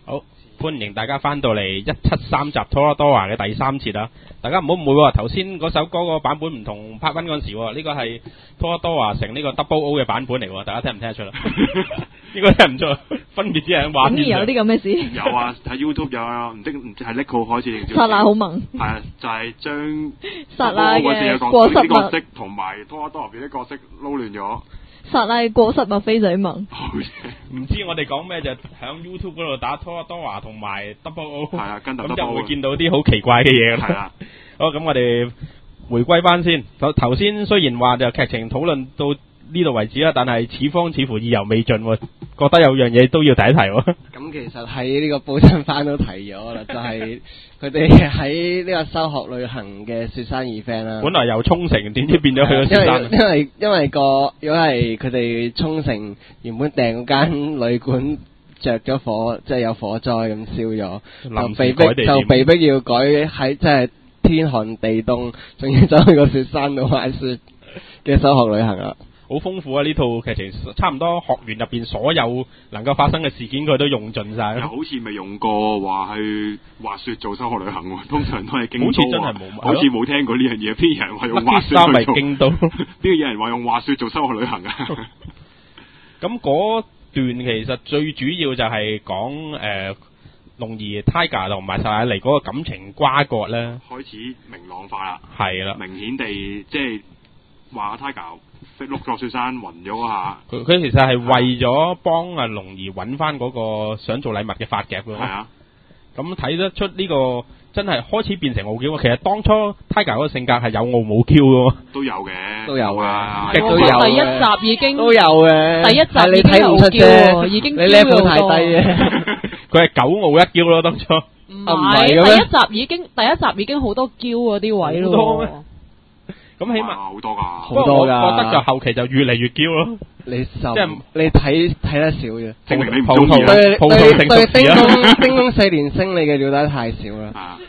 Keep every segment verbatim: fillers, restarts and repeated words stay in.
好，歡迎大家翻到嚟一七三集 Toradora 嘅第三節啊！大家唔好誤會喎，頭先嗰首歌個版本唔同 Part One 嗰陣時喎，呢個係 Toradora 成呢個 Double O 嘅版本嚟喎，大家聽唔聽得出啦？應該聽唔出，分別只係畫面。 竟然有啲咁嘅事？ 有啊，喺 YouTube 有啊，唔知唔知係 Nico 開始定剎那好萌。 係啊，就係將剎那嘅過過失啲角色同埋 Toradora 入邊啲角色撈亂咗。 剎那嘅過失物非常萌。 唔知我哋講咩就喺 YouTube 嗰度打 Toradora 同埋 Double O， 係啊，跟咁就會見到啲好奇怪嘅嘢啦。 係啊， 好，咁我哋回歸翻先。頭頭先雖然話就劇情討論到呢度為止啦，但係此方似乎意猶未盡喎，覺得有樣嘢都要提一提喎。 咁其實喺呢個報新番都提咗啦，就係佢哋喺呢個修學旅行嘅雪山二 friend 啦。 本來由沖繩，點知變咗去咗雪山？ 因為因為因為個如果係佢哋沖繩原本訂嗰間旅館着咗火，即係有火災咁燒咗，就被逼就被逼要改喺即係天寒地凍，仲要走去個雪山度滑雪嘅修學旅行啦。 好豐富啊！呢套劇情差唔多學園入邊所有能夠發生嘅事件，佢都用盡晒。 又好似未用過話去滑雪做修學旅行喎，通常都係京都。 好似真係冇， 好似冇聽過呢樣嘢。邊有人話用滑雪去做？京都邊有人話用滑雪做修學旅行啊？ 咁嗰段其實最主要就係講誒龍兒 Tiger 同埋薩莉莉嗰個感情瓜葛咧， 開始明朗化啦。 係啦， 明顯地即係話 Tiger。碌落雪山暈咗嗰下， 佢佢其實係為咗幫阿龍兒揾翻嗰個想做禮物嘅髮夾咯。係啊，咁睇得出呢個真係開始變成傲嬌。其實當初 Tiger 嗰個性格係有傲冇嬌嘅。都有嘅， 都有嘅， 極都有。第一集已經都有嘅， 第一集你睇唔出啫， 已經你 level 太低嘅。 佢係九傲一嬌咯，當初。 唔係，第一集已經第一集已經好多嬌嗰啲位咯。 咁起碼好多噶， 好多噶。 我覺得就後期就越嚟越嬌咯。 你就即係你睇睇得少嘅， 證明你唔葡中意。 對葡萄成熟對，叮咚叮咚四連星，你嘅了解太少啦。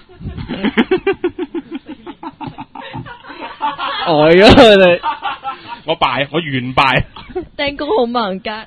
呆咗佢哋， 我敗，我完敗。 釘工好猛格。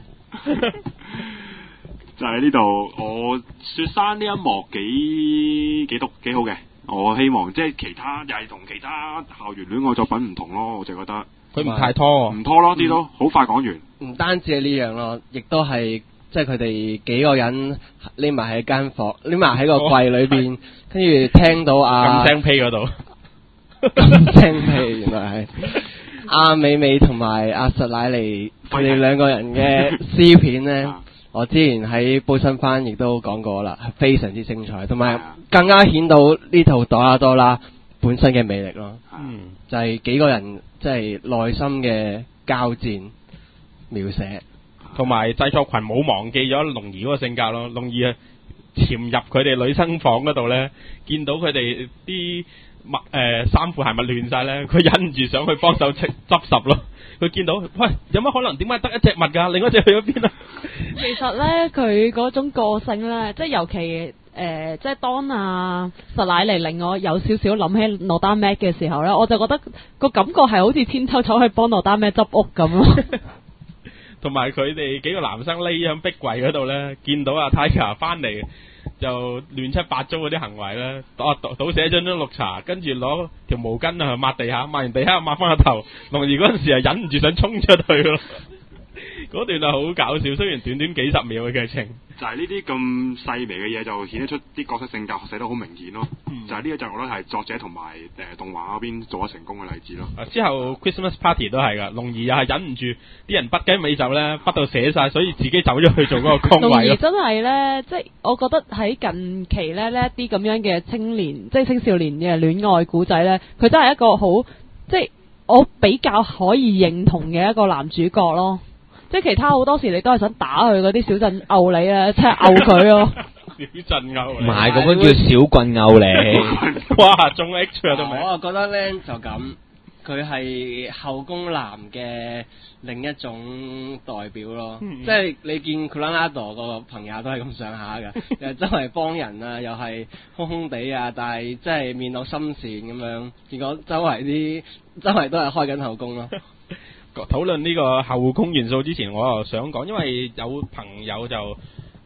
就喺呢度，我雪山呢一幕幾幾毒幾好嘅。我希望即係其他又係同其他校園戀愛作品唔同咯，我就覺得佢唔太拖， 唔拖咯啲都好快講完。 唔單止係呢樣咯，亦都係即係佢哋幾個人匿埋喺間房，匿埋喺個櫃裏邊，跟住聽到啊咁聲屁嗰度， 咁聲屁原來係阿美美同埋阿實乃莉佢哋兩個人嘅詩片咧。我之前喺報新番亦都講過啦，係非常之精彩，同埋更加顯到呢套朵拉多啦本身嘅魅力咯。 嗯， 就係幾個人即係內心嘅交戰描寫， 同埋製作群冇忘記咗龍兒嗰個性格咯。龍兒啊，潛入佢哋女生房嗰度咧，見到佢哋啲襪誒衫褲鞋襪亂晒咧，佢忍唔住想去幫手執執拾咯。佢見到，喂，有乜可能？點解得一隻襪㗎？另一隻去咗邊啊？ 其實咧，佢嗰種個性咧，即係尤其誒、呃，即係當阿實乃莉令我有少少諗起羅丹咩嘅時候咧，我就覺得個感覺係好似千秋走去幫羅丹咩執屋咁咯。同埋佢哋幾個男生匿喺壁櫃嗰度咧，見到阿 Tiger 翻嚟。就亂七八糟嗰啲行為咧，倒倒瀉咗張綠茶，跟住攞條毛巾啊抹地下，抹完地下抹翻個頭。龍兒嗰陣時係忍唔住想衝出去咯，嗰段係好搞笑，雖然短短幾十秒嘅劇情， 就係呢啲咁細微嘅嘢就顯得出啲角色性格寫得好明顯咯。嗯、就係呢個就我覺得係作者同埋誒動畫嗰邊做咗成功嘅例子咯。 啊、之後 Christmas Party 都係噶，龍兒又係忍唔住啲人筆雞尾酒咧，筆到寫晒，所以自己走咗去做嗰個崗位咯。龍兒真係咧，即係我覺得喺近期咧呢一啲咁樣嘅青年，即係青少年嘅戀愛古仔咧，佢真係一個好，即係我比較可以認同嘅一個男主角咯。即係其他好多時你都係想打佢嗰啲小鎮毆你啊，即係毆佢咯。小鎮毆你，唔係嗰個叫小棍毆你。哇，中 H 啊都未。 我啊覺得咧就咁，佢係後宮男嘅另一種代表咯。嗯、即係你見 Coronado 個朋友都係咁上下嘅，又周圍幫人啊，又係兇兇地啊，但係即係面露心善咁樣。結果周圍啲周圍都係開緊後宮咯。討論呢個後宮元素之前，我又想講，因為有朋友就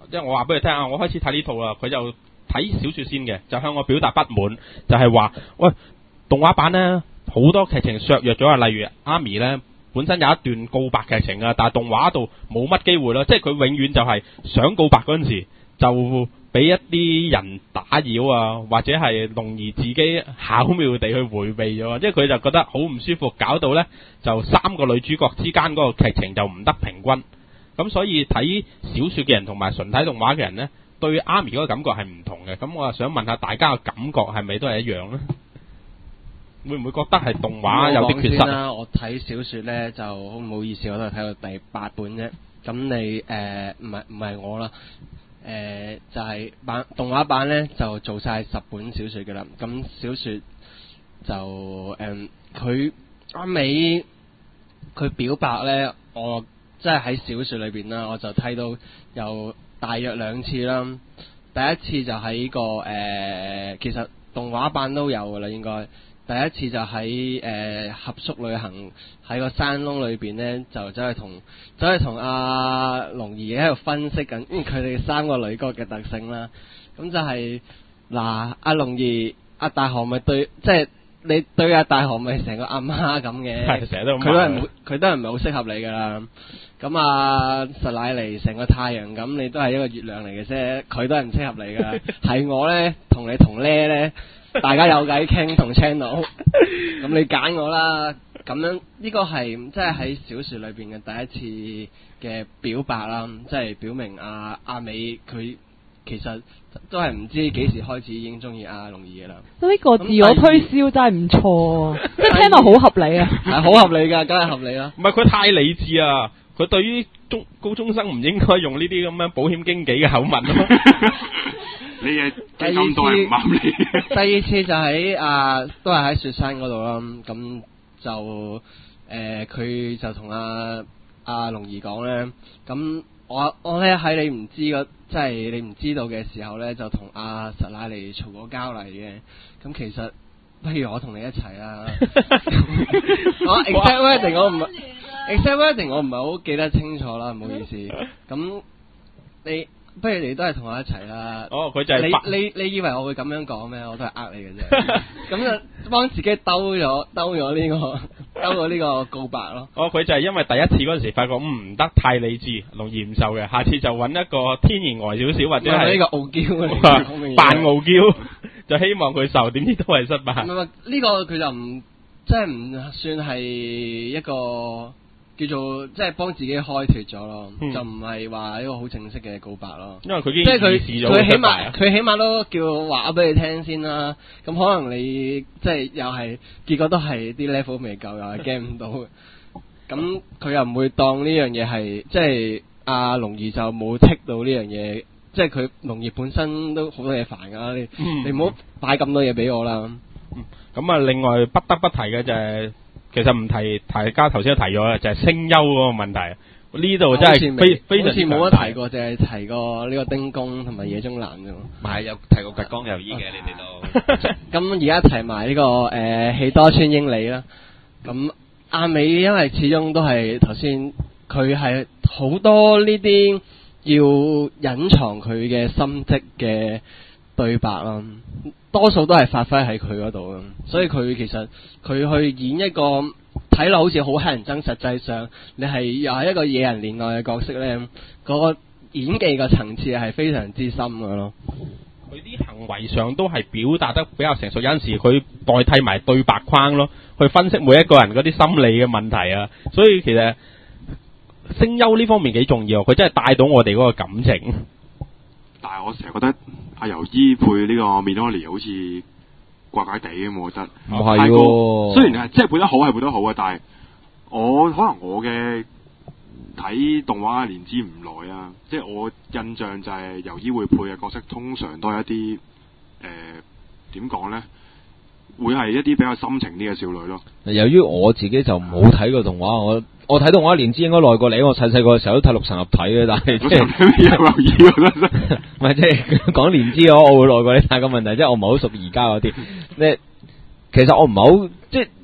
即係我話俾佢聽啊，我開始睇呢套啦，佢就睇小說先嘅，就向我表達不滿，就係、是、話喂，動畫版呢，好多劇情削弱咗啊，例如阿咪呢本身有一段告白劇情啊，但係動畫度冇乜機會咯，即係佢永遠就係想告白嗰陣時就俾一啲人打擾啊，或者係龍兒自己巧妙地去迴避咗，即係佢就覺得好唔舒服，搞到呢就三個女主角之間嗰個劇情就唔得平均。咁所以睇小說嘅人同埋純睇動畫嘅人呢，對阿咪嗰個感覺係唔同嘅。咁我啊想問下大家嘅感覺係咪都係一樣呢？會唔會覺得係動畫有啲缺失啦？我睇小說呢就好唔好意思，我都係睇到第八本啫。咁你誒唔係唔係我啦？誒、呃、就係、是、版動畫版呢就做晒十本小說嘅啦。咁小說就誒佢阿尾佢表白呢，我即係喺小說裏邊啦，我就睇到有大約兩次啦。第一次就喺個誒、呃，其實動畫版都有噶啦，應該。第一次就喺誒、呃、合宿旅行喺個山窿裏邊呢，就走去同走去同阿龍兒喺度分析緊佢哋三個女角嘅特性啦。咁就係、是、嗱，阿龍兒阿大雄咪對，即係你對阿大雄咪成個阿媽咁嘅， 係成日都咁， 佢都係冇，佢都係唔係好適合你噶啦。咁啊，實乃嚟成個太陽咁，你都係一個月亮嚟嘅啫，佢都係唔適合你噶。係我呢，同你同咧呢。大家有偈傾同 channel， 咁你揀我啦。咁樣呢個係即係喺小說裏邊嘅第一次嘅表白啦，即係表明阿阿美佢其實都係唔知幾時開始已經中意阿龍兒嘅啦。 呢個自我推銷真係唔錯，即係聽落好合理啊。 係好合理噶，梗係合理啦。 唔係佢太理智啊！佢對於中高中生唔應該用呢啲咁樣保險經紀嘅口吻咯。 你嘅基金都係唔啱你。 第二次就喺啊，都係喺雪山嗰度啦。咁就誒，佢、呃、就同阿阿龍兒講咧。咁我我咧喺你唔知個，即係你唔知道嘅時候咧，就同阿實乃嚟嘈過交嚟嘅。咁其實不如我同你一齊啦。我 exact wording 我唔 exact wording 我唔係好記得清楚啦，唔好意思。咁你。不如你都係同我一齊啦。 哦，佢就係你你你以為我會咁樣講咩？我都係呃你嘅啫。咁就幫自己兜咗兜咗呢個兜咗呢個告白咯。 哦，佢就係因為第一次嗰陣時發覺唔得、嗯、太理智，龍兒唔受嘅，下次就揾一個天然呆少少或者係呢個傲嬌扮傲嬌，就希望佢受，點知都係失敗。 唔係呢個佢就唔即係唔算係一個。叫做即係幫自己開脫咗咯，嗯、就唔係話一個好正式嘅告白咯。 因為佢已經即係佢佢起碼佢起碼都叫話俾你聽先啦。咁可能你即係又係結果都係啲 level 未夠，又係驚唔到。咁佢又唔會當呢樣嘢係即係阿龍兒就冇剔到呢樣嘢，即係佢龍兒本身都好多嘢煩㗎。你、嗯、你唔好擺咁多嘢俾我啦。 咁啊、嗯，另外不得不提嘅就係、是。其實唔提，大家頭先都提咗啦，就係、是、聲優嗰個問題。呢度真係非非常之冇乜提過，就係提過呢個丁公同埋野中蘭啫。 唔係有提過吉江由衣嘅，你哋都。 咁而家提埋呢、這個誒喜、呃、多川英里啦。咁阿美因為始終都係頭先，佢係好多呢啲要隱藏佢嘅心跡嘅對白啦。多數都係發揮喺佢嗰度咯，所以佢其實佢去演一個睇落好似好乞人憎，實際上你係又係一個野人戀愛嘅角色呢，嗰個演技嘅層次係非常之深嘅咯。 佢啲行為上都係表達得比較成熟，有陣時佢代替埋對白框咯，去分析每一個人嗰啲心理嘅問題啊。所以其實聲優呢方面幾重要，佢真係帶到我哋嗰個感情。 但係我成日覺得阿由依配呢個 Minori 好似怪怪地咁，我覺得唔係喎。 雖然係即係配得好係配得好嘅，但係我可能我嘅睇動畫年資唔耐啊，即係我印象就係由依會配嘅角色通常都係一啲誒點講咧，會係一啲比較深情啲嘅少女咯。 由於我自己就冇睇過動畫，我我睇動畫年資應該耐過你。我細細個嘅時候都睇六神合體嘅，但係即係由依唔係即係講年資我我會耐過你。但係個問題即係我唔係好熟而家嗰啲。你其實我唔係好即係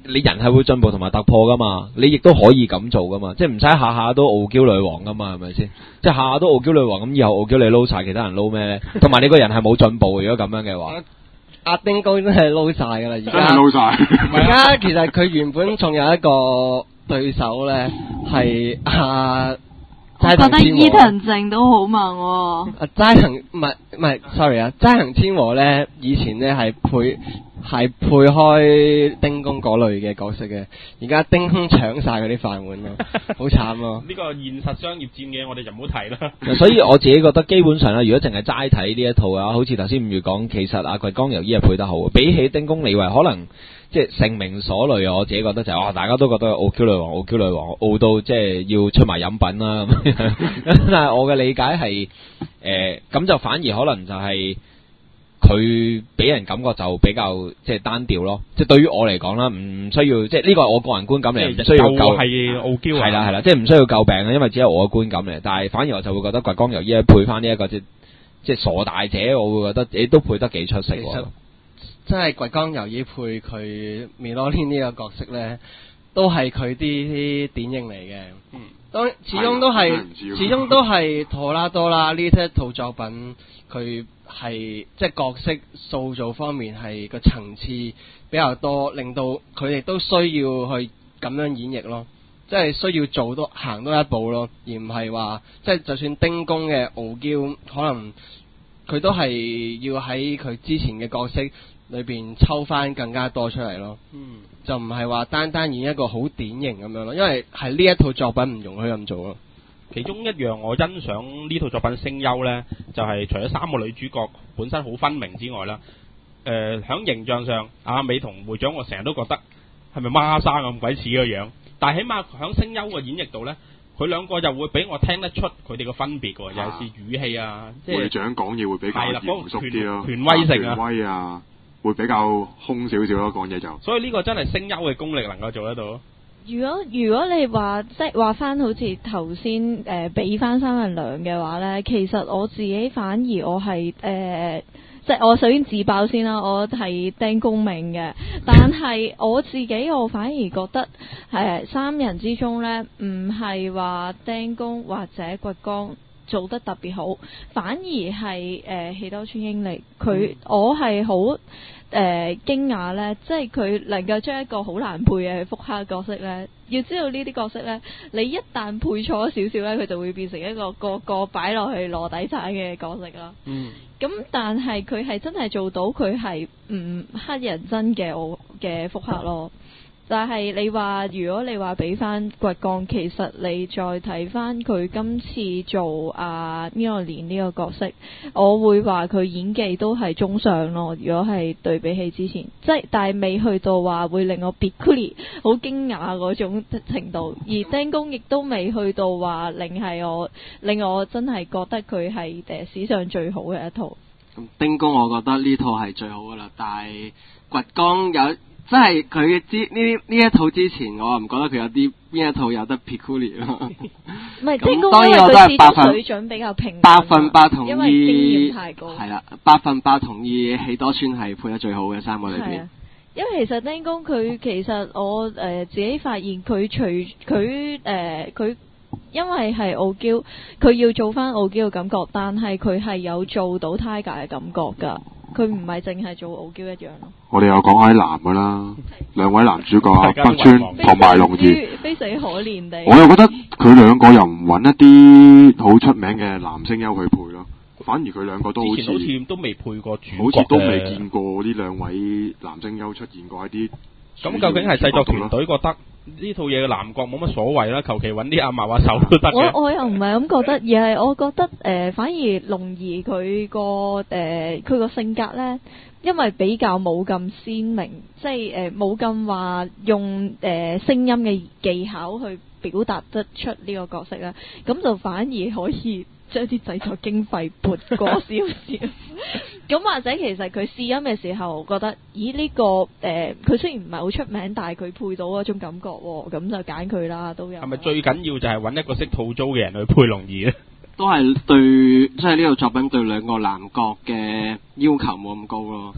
你人係會進步同埋突破噶嘛，你亦都可以咁做噶嘛，即係唔使下下都傲嬌女王噶嘛，係咪先？即係下下都傲嬌女王，咁以後傲嬌你撈晒，其他人撈咩咧？同埋你個人係冇進步，如果咁樣嘅話， 阿丁高真係撈晒噶啦，而家真係撈晒。 而家其實佢原本仲有一個對手咧，係阿。 我覺得伊藤靜都好猛喎。 啊，齋藤唔係唔係 ，sorry 啊，齋藤千和咧，以前咧係配係配開丁公嗰類嘅角色嘅，而家丁公搶晒佢啲飯碗咯，好慘咯。 呢個現實商業戰嘅，我哋就唔好提啦。 所以我自己覺得基本上咧，如果淨係齋睇呢一套啊，好似頭先五月講，其實阿掘江由依係配得好，比起丁公李慧可能。即係盛名所類，我自己覺得就係、是、哇，大家都覺得傲嬌女王，傲嬌女王，傲到即係要出埋飲品啦咁樣。但係我嘅理解係誒，咁、呃、就反而可能就係佢俾人感覺就比較即係單調咯。即係對於我嚟講啦，唔需要即係呢個係我個人觀感嚟，唔需要救係傲嬌係啦係啦，即係唔需要救病啊，因為只係我嘅觀感嚟。但係反而我就會覺得掘江由依配翻呢一個即即係傻大姐，我會覺得你都配得幾出色喎。 真係掘江由依配佢米羅蓮呢個角色咧，都係佢啲典型嚟嘅。嗯，當始終都係，始終都係托拉多啦。呢一套作品，佢係即係角色塑造方面係個層次比較多，令到佢哋都需要去咁樣演繹咯。即係需要做多行多一步咯，而唔係話即係就算丁公嘅傲嬌，可能佢都係要喺佢之前嘅角色裏邊抽翻更加多出嚟咯，嗯，就唔係話單單演一個好典型咁樣咯，因為係呢一套作品唔容許咁做咯。 其中一樣我欣賞呢套作品聲優呢，就係、是、除咗三個女主角本身好分明之外啦，誒、呃，響形象上，阿美同會長我成日都覺得係咪孖生咁鬼似個樣，但係起碼響聲優嘅演繹度呢，佢兩個又會俾我聽得出佢哋嘅分別嘅，尤其是語氣啊，即係會長講嘢會比較嚴肅啲咯， 權威性啊， 權威啊。會比較空少少咯，講嘢就。所以呢個真係聲優嘅功力能夠做得到。 如果如果你話即係話翻好似頭先誒俾翻三人糧嘅話咧，其實我自己反而我係誒、呃、即係我首先自爆先啦，我係丁公明嘅，但係我自己我反而覺得誒、呃、三人之中咧，唔係話丁公或者掘江做得特別好，反而係誒喜多川英力佢、嗯、我係好誒驚訝咧，即係佢能夠將一個好難配嘅福克角色咧，要知道呢啲角色咧，你一旦配錯少少咧，佢就會變成一個個個擺落去籮底橙嘅角色啦。嗯，咁但係佢係真係做到佢係唔黑人憎嘅我嘅福克咯。但係你話，如果你話俾翻掘江，其實你再睇翻佢今次做阿米羅蓮呢個角色，我會話佢演技都係中上咯。如果係對比起之前，即係但係未去到話會令我 bikuri 好驚訝嗰種程度，而丁公亦都未去到話令係我令我真係覺得佢係誒史上最好嘅一套。 咁丁公我覺得呢套係最好噶啦，但係掘江有。即係佢嘅之呢呢一套之前，我唔覺得佢有啲邊一套有得 Piccoli 咯。 唔係，丁公因為佢始終水準比較平， 百分百同意， 因為經驗太高。 係啦，百分百同意喜多川係配得最好嘅三個裏邊。 因為其實丁公佢其實我誒、呃、自己發現佢除佢誒佢因為係傲嬌，佢要做翻傲嬌嘅感覺，但係佢係有做到 Tiger 嘅感覺㗎。佢唔係淨係做傲嬌一樣咯。 我哋又講下啲男噶啦，兩位男主角啊，北川同埋龍二， 非死可憐地。 我又覺得佢兩個又唔揾一啲好出名嘅男聲優去配咯，反而佢兩個都好似好似都未配過主角， 好似都未見過呢兩位男聲優出現過一啲。 咁究竟係製作團隊覺得呢套嘢嘅男角冇乜所謂啦，求其揾啲阿嫲阿手都得嘅。 我我又唔係咁覺得，而係我覺得誒、呃，反而龍兒佢個誒佢個性格咧，因為比較冇咁鮮明，即係誒冇咁話用誒、呃、聲音嘅技巧去表達得出呢個角色啦，咁就反而可以將啲製作經費撥過少少。咁或者其實佢試音嘅時候覺得，咦呢、這個誒佢、呃、雖然唔係好出名，但係佢配到嗰種感覺，咁就揀佢啦，都有。係咪最緊要就係揾一個識套租嘅人去配龍兒咧？ 都係對，即係呢套作品對兩個男角嘅要求冇咁高咯。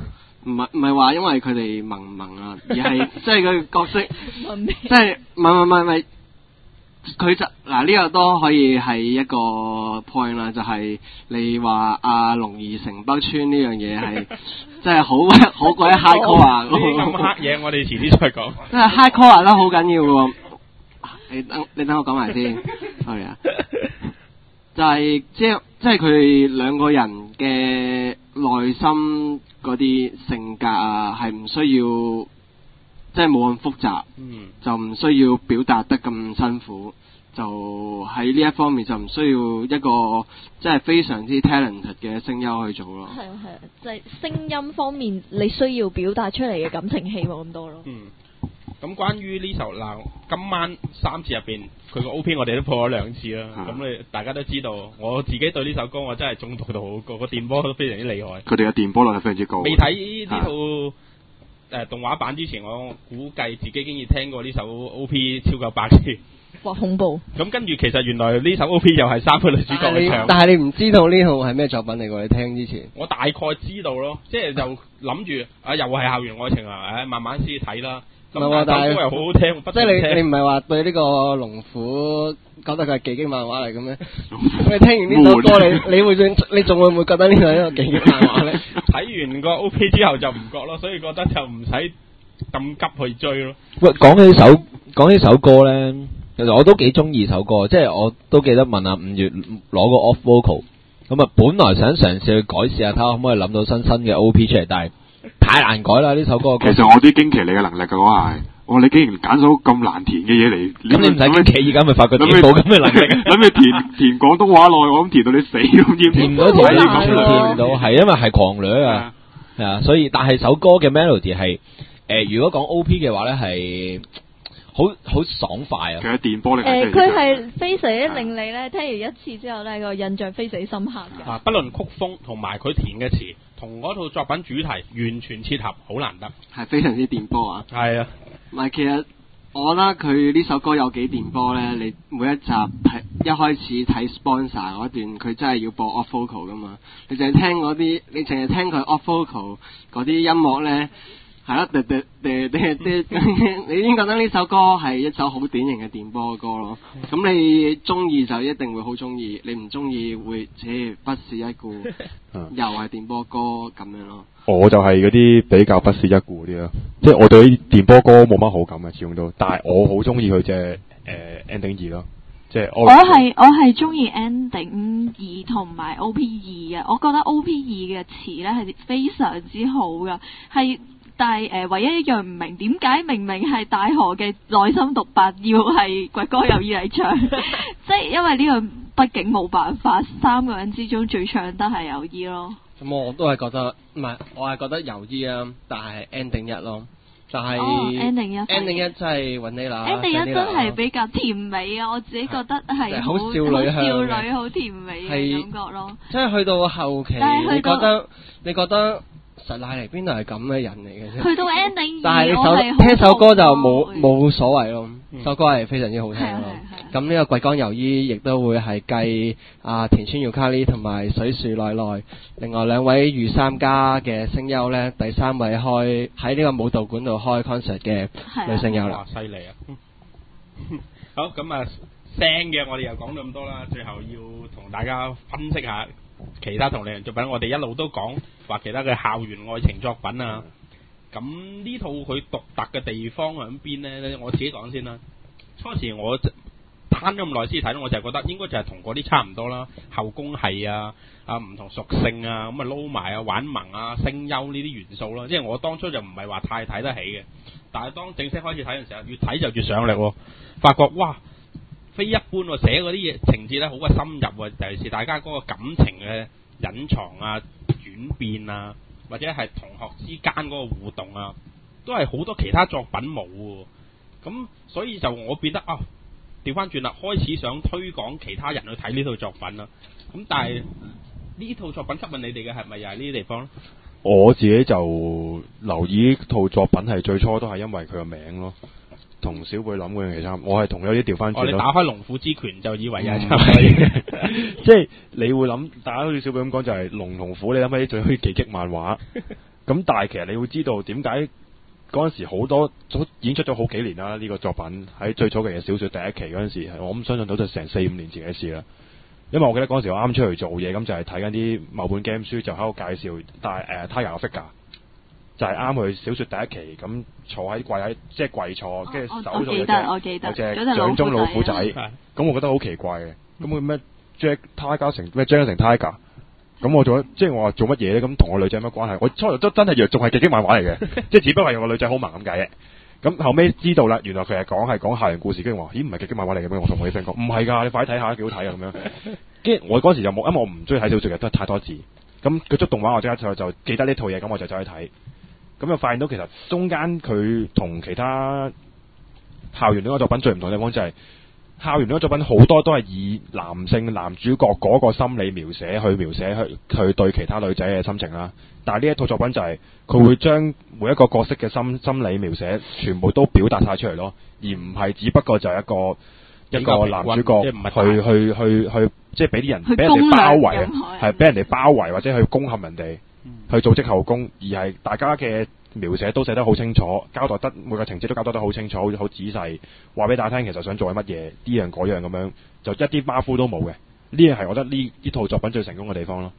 唔係唔係話因為佢哋萌唔萌啊，而係即係佢角色，即係唔係唔係唔係，佢就嗱呢個都可以係一個 point 啦，就係、是、你話阿龍兒城北村呢樣嘢係真係好好鬼 hardcore 啊！ 咁黑嘢我哋遲啲再講。 真係 hardcore 都好緊要喎。你等你等我講埋先，係啊，就係即係即係佢哋兩個人嘅內心嗰啲性格啊，係唔需要即係冇咁複雜， 嗯， 就唔需要表達得咁辛苦，就喺呢一方面就唔需要一個即係非常之 talented 嘅聲優去做咯。 係啊係啊，就係、是、聲音方面你需要表達出嚟嘅感情戲冇咁多咯。 嗯。咁關於呢首嗱，今晚三次入邊，佢個 O P 我哋都播咗兩次啦。咁你、嗯、大家都知道，我自己對呢首歌我真係中毒到好高，個電波都非常之厲害。 佢哋嘅電波率係非常之高。 未睇呢套誒、呃、動畫版之前，我估計自己竟然聽過呢首 O P 超過百次。 哇！恐怖。咁跟住其實原來呢首 O P 又係三個女主角去唱。 但係你唔知道呢套係咩作品嚟㗎？你聽之前。 我大概知道咯，即係就諗住啊，又係校園愛情啊，誒慢慢先睇啦。唔係喎，但係又好好聽， 即係你你唔係話對呢個龍虎覺得佢係技擊漫畫嚟嘅咩？你聽完呢首歌，你你會你仲會唔會覺得呢個係一個技擊漫畫咧？ 睇完個 O P 之後就唔覺咯，所以覺得就唔使咁急去追咯。 喂，講起首講起首歌咧，其實我都幾中意首歌，即係我都記得問阿五月攞個 off vocal，咁啊本來想嘗試去改善下，睇下可唔可以諗到新新嘅 O P 出嚟，但係太難改啦！呢首歌其實我啲驚奇你嘅能力嘅話係，我你竟然揀到咁難填嘅嘢嚟， 咁你唔使驚奇，而家咪發覺自己冇咁嘅能力， 諗住填填廣東話內，我諗填到你死咁， 填唔到填唔到，係因為係狂掠啊，係啊，所以但係首歌嘅 melody 係誒，如果講 O P 嘅話咧係好好爽快啊！ 其實電波力誒，佢係非常之令你咧聽完一次之後咧個印象非常之深刻嘅。 啊，不論曲風同埋佢填嘅詞，同嗰套作品主題完全切合，好難得。 係非常之電波啊！ 係啊， 唔係其實我覺得佢呢首歌有幾電波咧？你每一集睇一開始睇 sponsor 嗰段，佢真係要播 off vocal 噶嘛？你淨係聽嗰啲，你淨係聽佢 off vocal 嗰啲音樂咧。係啦，噠噠噠噠噠，你已經覺得呢首歌係一首好典型嘅電波歌咯。咁你中意就一定會好中意，你唔中意會切不屑一顧，又係電波歌咁樣咯。 我就係嗰啲比較不屑一顧啲咯，即係我對啲電波歌冇乜好感嘅，始終都。但係我好中意佢隻誒 ending 二咯，即係我係我係中意 ending 二同埋 O P 二嘅，我覺得 O P 二嘅詞咧係非常之好噶，係。但係誒、呃，唯一一樣唔明點解明明係大河嘅內心獨白要係掘歌由衣嚟唱，即係因為呢個畢竟冇辦法，三個人之中最唱得係由衣咯。 咁我都係覺得唔係，我係覺得由衣啊，但係 ending 一咯，就係、是哦、ending 一 ending 一真係揾你啦 ending 一真係比較甜美啊！我自己覺得係好少女向少女好甜美嘅感覺咯。 即係去到後期，你覺得你覺得？實乃嚟邊度係咁嘅人嚟嘅啫， 去到 ending 但係你首聽首歌就冇冇所謂咯，嗯、首歌係非常之好聽咯。咁呢、嗯、個桂江由衣亦都會係繼啊田村遙卡里同埋水樹奈奈，另外兩位御三家嘅聲優咧，第三位開喺呢個武道館度開 concert 嘅女聲優啦。 犀利啊！好咁啊，聲嘅我哋又講咗咁多啦，最後要同大家分析下。其他同類型作品，我哋一路都講話其他嘅校園愛情作品啊。咁呢套佢獨特嘅地方喺邊呢？我自己講先啦。初時我攤咗咁耐先睇，我就覺得應該就係同嗰啲差唔多啦。後宮系啊，啊唔同屬性啊，咁啊撈埋啊玩萌啊聲優呢啲元素啦。即係我當初就唔係話太睇得起嘅，但係當正式開始睇嘅時候，越睇就越上力喎。發覺哇！非一般喎，寫嗰啲嘢情節咧好鬼深入喎，尤其是大家嗰個感情嘅隱藏啊、轉變啊，或者係同學之間嗰個互動啊，都係好多其他作品冇喎。咁所以就我變得啊，調翻轉啦，開始想推廣其他人去睇呢套作品啦。咁但係呢套作品吸引你哋嘅係咪又係呢啲地方咧？ 我自己就留意呢套作品係最初都係因為佢個名咯。同小貝諗嗰樣嘢差，我係同有啲調翻轉咯。 你打開龍虎之拳就以為有差， 即係你會諗，大家好似小貝咁講，就係龍同虎，你諗起最可以技擊漫畫， 咁但係其實你會知道點解嗰陣時好多已經出咗好幾年啦，呢、呢個作品喺最早期嘅小說第一期嗰陣時，我諗相信到就成四五年前嘅事啦。因為我記得嗰陣時我啱出去做嘢，咁就係睇緊啲某本 game 書，就喺度介紹但係誒 Tiger 嘅 figure，就係啱佢小說第一期咁坐喺跪喺即係跪坐，跟住手度有隻有隻掌中老虎仔，咁我覺得好奇怪嘅。咁佢咩 Jack Tiger 成咩 Jack 成 Tiger？咁我做即係我話做乜嘢咧？咁同個女仔有乜關係？我初頭都真係仲係極激漫畫嚟嘅，即係只不過係個女仔好萌咁解啫。咁後尾知道啦，原來佢係講係講校園故事，跟住話咦唔係極激漫畫嚟嘅咩？我同我啲 friend 講唔係㗎，你快啲睇下，幾好睇啊咁樣。跟住我嗰時就冇，因為我唔中意睇小說嘅，都係太多字。咁佢出動畫我即刻就就記得呢套嘢，咁我就走去睇。咁就發現到其實中間佢同其他校園戀愛作品最唔同嘅地方就係、是。校園嗰作品好多都係以男性男主角嗰個心理描寫去描寫去去對其他女仔嘅心情啦，但係呢一套作品就係、是、佢會將每一個角色嘅心心理描寫全部都表達晒出嚟咯，而唔係只不過就係一個一個男主角去去去去即係俾啲人俾人哋包圍，係俾人哋包圍或者去攻陷人哋，去組織後宮，而係大家嘅描寫都寫得好清楚，交代得每個情節都交代得好清楚，好好仔細，話俾大家聽其實想做係乜嘢，呢樣嗰樣咁樣，就一啲馬虎都冇嘅。呢樣係我覺得呢呢套作品最成功嘅地方咯。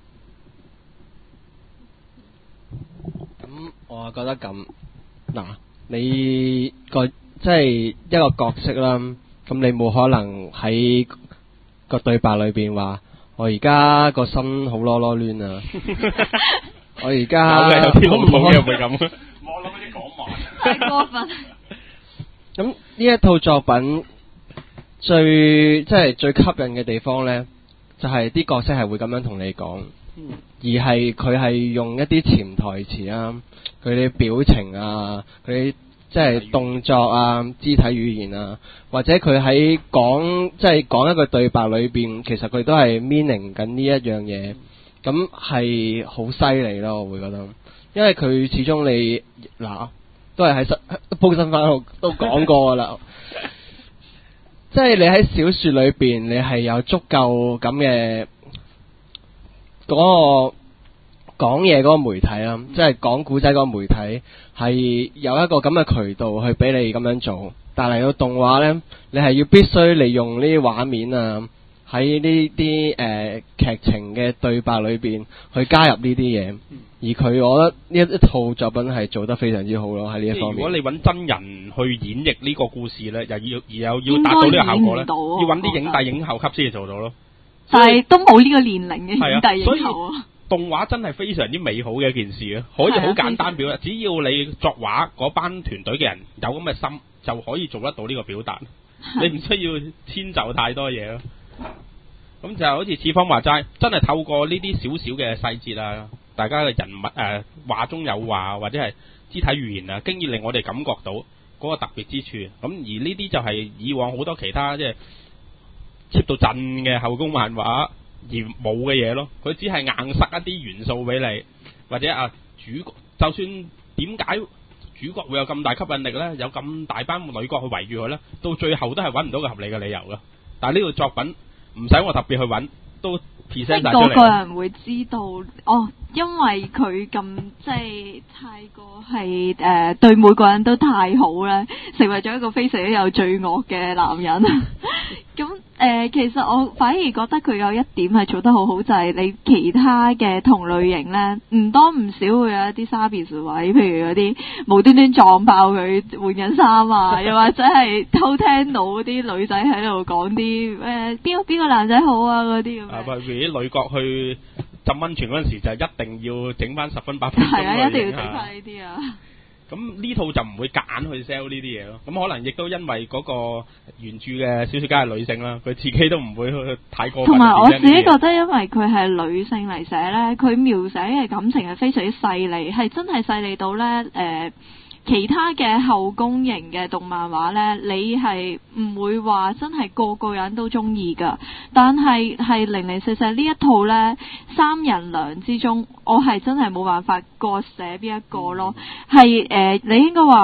咁、嗯、我覺得咁嗱，你個即係一個角色啦，咁你冇可能喺個對白裏邊話我而家個心好囉囉攣啊。我而家有啲老土嘅會咁， 我諗嗰啲講話太過分。 咁呢一套作品最即係最吸引嘅地方呢，就係、是、啲角色係會咁樣同你講，嗯、而係佢係用一啲潛台詞啊，佢啲表情啊，佢啲即係動作啊、肢體語言啊，或者佢喺講即係講一個對白裏邊，其實佢都係 meaning 緊呢一樣嘢。咁係好犀利咯，我會覺得，因為佢始終你嗱都係喺新鋪新番度都講過噶啦，即係你喺小說裏邊，你係有足夠咁嘅嗰個講嘢嗰個媒體啦，即係講古仔嗰個媒體係有一個咁嘅渠道去俾你咁樣做，但係到動畫呢，你係要必須利用呢啲畫面啊。喺呢啲誒劇情嘅對白裏邊去加入呢啲嘢，而佢我覺得呢一套作品係做得非常之好咯，喺呢一方面。 如果你揾真人去演繹呢個故事咧，又要而又要達到呢個效果咧，要揾啲影帝影后級先至做到咯。 但係都冇呢個年齡嘅影帝影后啊。 動畫真係非常之美好嘅一件事啊！可以好簡單表達，只要你作畫嗰班團隊嘅人有咁嘅心，就可以做得到呢個表達。你唔需要遷就太多嘢咯。咁就好似似方話齋，真係透過呢啲少少嘅細節啊，大家嘅人物誒、呃、話中有話，或者係肢體語言啊，經已令我哋感覺到嗰個特別之處。咁而呢啲就係以往好多其他即係 cheap 到震嘅後宮漫畫而冇嘅嘢咯。佢只係硬塞一啲元素俾你，或者啊主角，就算點解主角會有咁大吸引力呢？有咁大班女角去圍住佢呢，到最後都係揾唔到個合理嘅理由咯。但係呢套作品唔使我特別去揾，都 present 晒出嚟。 個個人會知道，哦，因為佢咁即係太過係誒、呃、對每個人都太好咧，成為咗一個非常之有罪惡嘅男人。咁誒、呃，其實我反而覺得佢有一點係做得好好，就係、是、你其他嘅同類型咧，唔多唔少會有一啲沙別位，譬如嗰啲無端端撞爆佢換緊衫啊，又或者係偷聽到啲女仔喺度講啲誒邊個邊個男仔好啊嗰啲咁。 啊，譬如啲女角去浸溫泉嗰陣時，就一定要整翻十分八分。 係啊，一定要整翻呢啲啊。 咁呢套就唔會夾硬去 sell 呢啲嘢咯。咁可能亦都因為嗰個原著嘅小說家係女性啦，佢自己都唔會去太過分。 同埋我自己覺得，因為佢係女性嚟寫呢，佢描寫嘅感情係非常之細膩，係真係細膩到呢。誒、呃。其他嘅後宮型嘅動漫畫呢，你係唔會話真係個個人都中意噶，但係係零零四四呢一套呢，三人娘之中，我係真係冇辦法割捨邊一個咯，係誒、呃，你應該話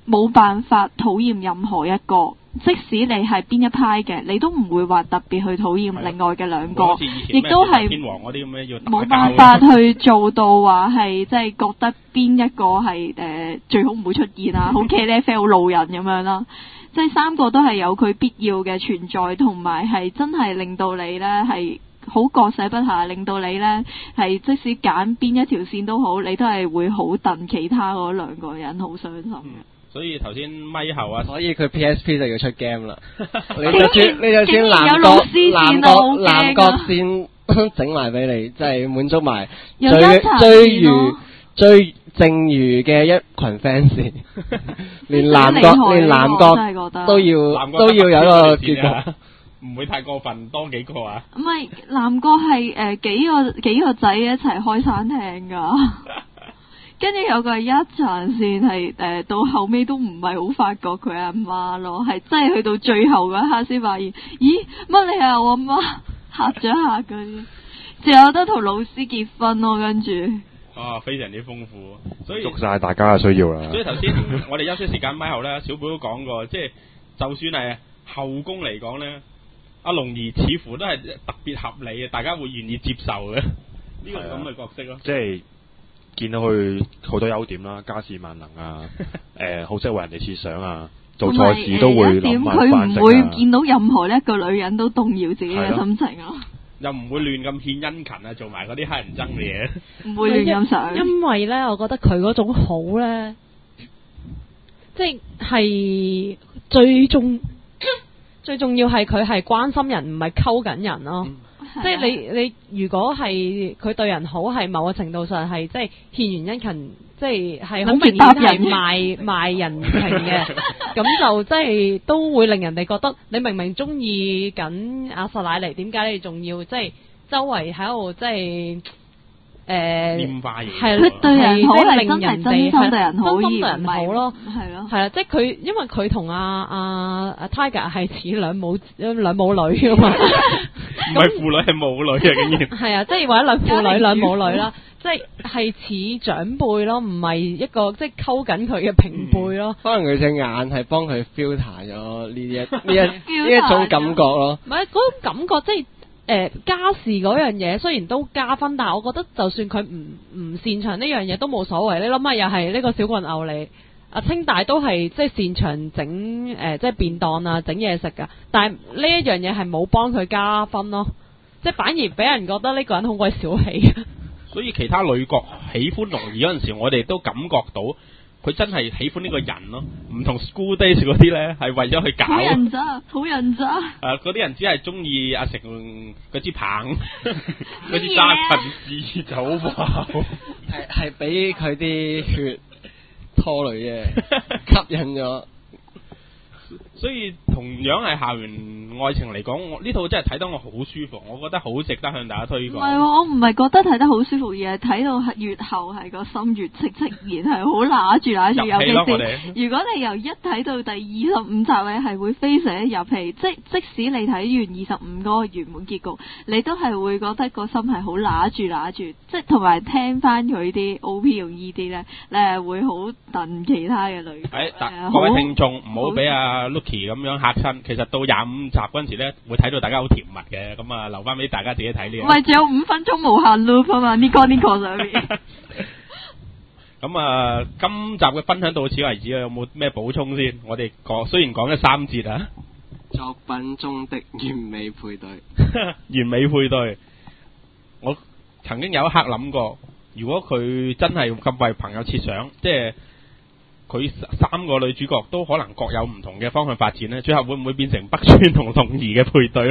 冇辦法討厭任何一個，即使你係邊一派嘅，你都唔會話特別去討厭另外嘅兩個，亦都係冇辦法去做到話係即係覺得邊一個係誒、呃、最好唔會出現啊，好茄喱啡好路人咁樣啦。即係三個都係有佢必要嘅存在，同埋係真係令到你呢係好割捨不下，令到你呢係即使揀邊一條線都好，你都係會好戥其他嗰兩個人好傷心嘅。 嗯所以頭先咪後啊， 所以佢 P S P 就要出 game 啦。你就算你就算南國南國南國線整埋俾你，即係滿足埋最最如最正如嘅一群 fans， 連南國連南國都要都要有一個結局。 唔會太過分，多幾個啊？ 唔係南國係誒幾個幾個仔一齊開餐廳㗎。跟住有個一場線係誒到後尾都唔係好發覺佢阿媽咯，係真係去到最後嗰一刻先發現，咦乜你係我阿媽，嚇咗下佢，仲有得同老師結婚咯，跟住啊非常之豐富，所以捉晒大家嘅需要啦。 所以頭先我哋休息時間咪後咧，小寶都講過，即係就算係後宮嚟講咧，阿龍兒似乎都係特別合理嘅，大家會願意接受嘅呢個咁嘅角色咯， 即係。見到佢好多優點啦，家事萬能啊，誒好識為人哋設想啊，做錯事都會諗埋反省啊。佢唔會見到任何一個女人都動搖自己嘅心情啊， 又唔會亂咁獻殷勤啊，做埋嗰啲乞人憎嘅嘢， 唔會亂咁想。 因為咧，我覺得佢嗰種好咧，即係最重最重要係佢係關心人，唔係溝緊人咯。嗯即係你你如果係佢對人好，係某個程度上係即係獻完殷勤，即係係好明顯係賣賣人情嘅，咁就即係都會令人哋覺得你明明中意緊阿實奶妮，點解你仲要即係周圍喺度即係誒拈花惹草？ 係佢對人好係令人哋真心對人好， 真心對人好咯， 係咯， 係啦，即係佢因為佢同阿阿阿 Tiger 係似兩母兩母女㗎嘛。 唔係父女係母女啊，竟然係啊，即係或者兩父女兩母女啦，即係係似長輩咯，唔係一個即係溝緊佢嘅平輩咯。 可能佢隻眼係幫佢 filter 咗呢一呢一呢一種感覺咯。 唔係嗰種感覺，即係誒、呃、家事嗰樣嘢，雖然都加分，但係我覺得就算佢唔唔擅長呢樣嘢都冇所謂。你諗下，又係呢個小棍牛嚟。阿清大都係即係擅長整誒即係便當啊，整嘢食噶，但係呢一樣嘢係冇幫佢加分咯，即係反而俾人覺得呢個人好鬼小氣。 所以其他女角喜歡龍兒嗰陣時，我哋都感覺到佢真係喜歡呢個人咯，唔同 School Days 嗰啲咧係為咗去搞。好人渣，好人渣。 誒、呃，嗰啲人只係中意阿成嗰支棒，嗰支揸棍子就好爆， 係係俾佢啲血拖累嘅，吸引咗。 所以同樣係校園愛情嚟講，我呢套真係睇得我好舒服，我覺得好值得向大家推廣。 唔係，我唔係覺得睇得好舒服，而係睇到越後係個心越戚戚然，係好揦住揦住。尤其是如果你由一睇到第二十五集咧，係會非常入戲。即即使你睇完二十五嗰個圓滿結局，你都係會覺得個心係好揦住揦住。即同埋聽翻佢啲 O P 用 E D 咧，你係會好戥其他嘅女。 誒，但各位聽眾唔好俾阿 Lucky 咁樣嚇親，其實到廿五集嗰陣時咧，會睇到大家好甜蜜嘅，咁啊留翻俾大家自己睇呢。 唔係，仲有五分鐘無限 loop 啊嘛，呢個呢個上面。 咁啊，今集嘅分享到此為止啊，有冇咩補充先？我哋講雖然講咗三節啊， 作品中的完美配對， 完美配對。我曾經有一刻諗過，如果佢真係咁為朋友設想，即係。佢三個女主角都可能各有唔同嘅方向發展呢，最後會唔會變成北川同龍兒嘅配對？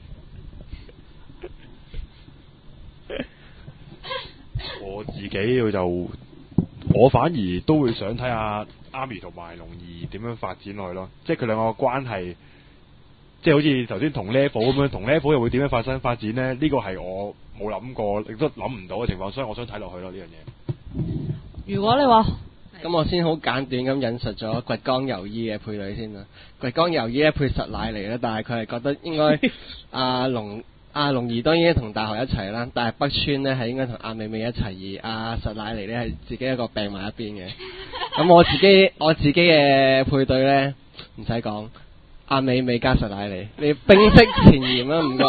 我自己就我反而都會想睇下阿咪同埋龍兒點樣發展落去咯，即係佢兩個關係，即係好似頭先同 level 咁樣，同 level 又會點樣發生發展呢？呢個係我冇諗過，亦都諗唔到嘅情況，所以我想睇落去咯呢樣嘢。 如果你話咁我先好簡短咁引述咗堀江由衣嘅配對先啦。堀江由衣咧配實乃嚟啦，但係佢係覺得應該阿龍阿龍兒當然同大學一齊啦，但係北川咧係應該同阿美美一齊，而阿實乃嚟咧係自己一個病埋一邊嘅。 咁我自己我自己嘅配對咧，唔使講，阿美美加實奶梨，你冰釋前嫌啦，唔該。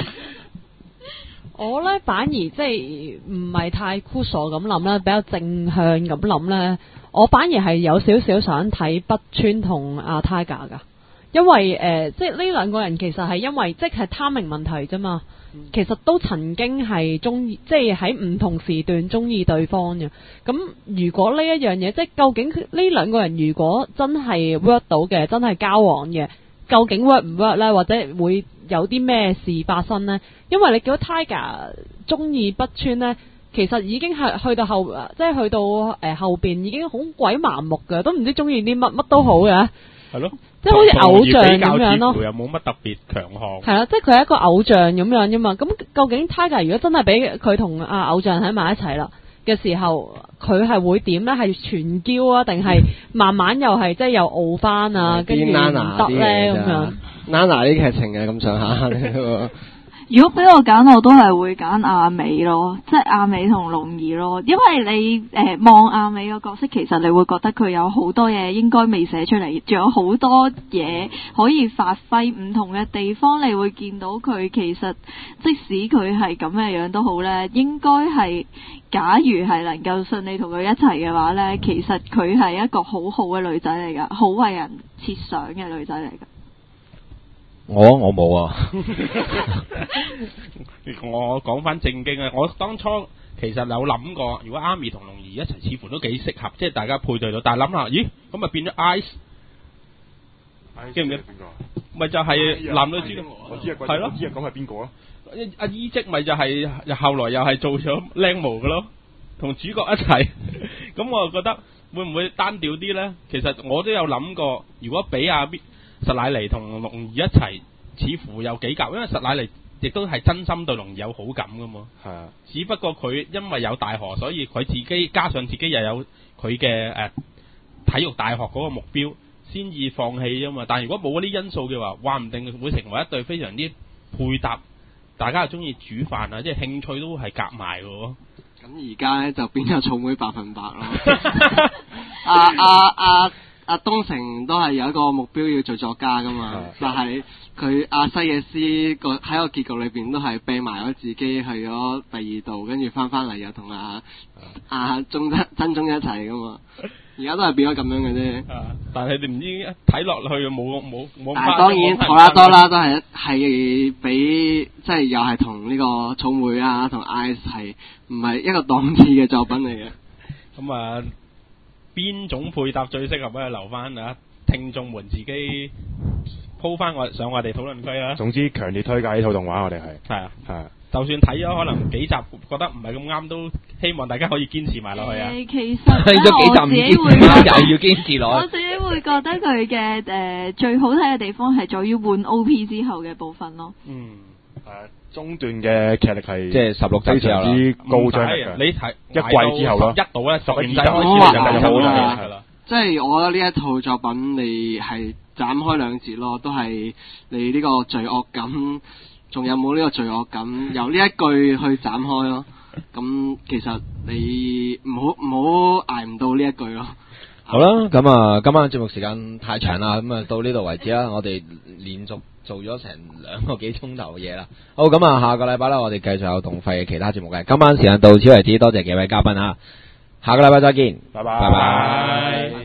我咧反而即係唔係太酷傻咁諗啦，比較正向咁諗咧。我反而係有少少想睇北川同阿 Tiger 噶，因為誒、呃、即係呢兩個人其實係因為即係 timing 問題啫嘛。其實都曾經係中意，即係喺唔同時段中意對方嘅。咁如果呢一樣嘢，即係究竟呢兩個人如果真係 work 到嘅，真係交往嘅，究竟 work 唔 work 呢？或者會有啲咩事發生呢？因為你見到 Tiger 中意北川呢，其實已經係去到後，即係去到誒、呃、後邊已經好鬼盲目嘅，都唔知中意啲乜，乜都好嘅。係咯。即係好似偶像咁樣咯， 又冇乜特別強項。 係啦，即係佢係一個偶像咁樣啫嘛。咁究竟 Tiger 如果真係俾佢同啊偶像喺埋一齊啦嘅時候，佢係會點咧？係全嬌啊，定係慢慢又係即係又傲翻啊？跟住唔得咧咁樣。 Nana 啲劇情嘅咁上下。 如果俾我揀，我都係會揀阿美咯，即係阿美同龍兒咯，因為你誒望阿美個角色，其實你會覺得佢有好多嘢應該未寫出嚟，仲有好多嘢可以發揮，唔同嘅地方你會見到佢其實即使佢係咁嘅樣都好咧，應該係假如係能夠順利同佢一齊嘅話咧，其實佢係一個好好嘅女仔嚟㗎，好為人設想嘅女仔嚟㗎。 我我冇啊！ 我講翻正經啊！我當初其實有諗過，如果阿咪同龍兒一齊，似乎都幾適合，即係大家配對到。但係諗下，咦，咁咪變咗 Ice？ 記唔記得？咪就係男女主角， 我知啊， 係咯， 我知啊，講係邊個咯？ 阿伊積咪就係後來又係做咗靚模嘅咯，同主角一齊。咁我就覺得會唔會單調啲咧？其實我都有諗過，如果俾阿實乃梨同龍兒一齊，似乎有幾夾，因為實乃梨亦都係真心對龍兒有好感噶嘛。係啊，只不過佢因為有大河，所以佢自己加上自己又有佢嘅誒體育大學嗰個目標，先至放棄啫嘛。但係如果冇嗰啲因素嘅話，話唔定會成為一對非常之配搭，大家又中意煮飯啊，即係興趣都係夾埋嘅喎。 咁而家咧就變咗草莓百分百咯。啊啊啊！阿東成都係有一個目標要做作家噶嘛，但係佢阿西野斯個喺個結局裏邊都係避埋咗自己去咗第二度，跟住翻翻嚟又同阿阿中真真中一齊噶嘛，而家都係變咗咁樣嘅啫。 但係你唔知睇落去冇冇冇。但係當然托拉多啦都係係比即係又係同呢個草莓啊同 Ice 係唔係一個檔次嘅作品嚟嘅。 咁啊。邊種配搭最適合咧？留翻啊聽眾們自己鋪翻我上我哋討論區啦。 總之強烈推介呢套動畫，我哋係係啊係啊， 就算睇咗可能幾集覺得唔係咁啱，都希望大家可以堅持埋落去啊。 其實睇咗幾集唔堅持，又要堅持落去。 我自己會覺得佢嘅誒最好睇嘅地方係在於換 O P 之後嘅部分咯。 嗯，係啊。中段嘅劇力係即係十六集之後之高張力嘅， 你睇一季之後咯， 一到咧十二集開始就好啦， 係啦。即係我覺得呢一套作品你係斬開兩節咯，都係你呢個罪惡感，仲有冇呢個罪惡感，由呢一句去斬開咯。咁其實你唔好唔好捱唔到呢一句咯。 好啦，咁啊，今晚節目時間太長啦，咁啊到呢度為止啦。我哋連續做咗成兩個幾鐘頭嘅嘢啦。好，咁啊下個禮拜咧，我哋繼續有動廢嘅其他節目嘅。今晚時間到此為止，多謝幾位嘉賓啊，下個禮拜再見， 拜拜。 拜拜。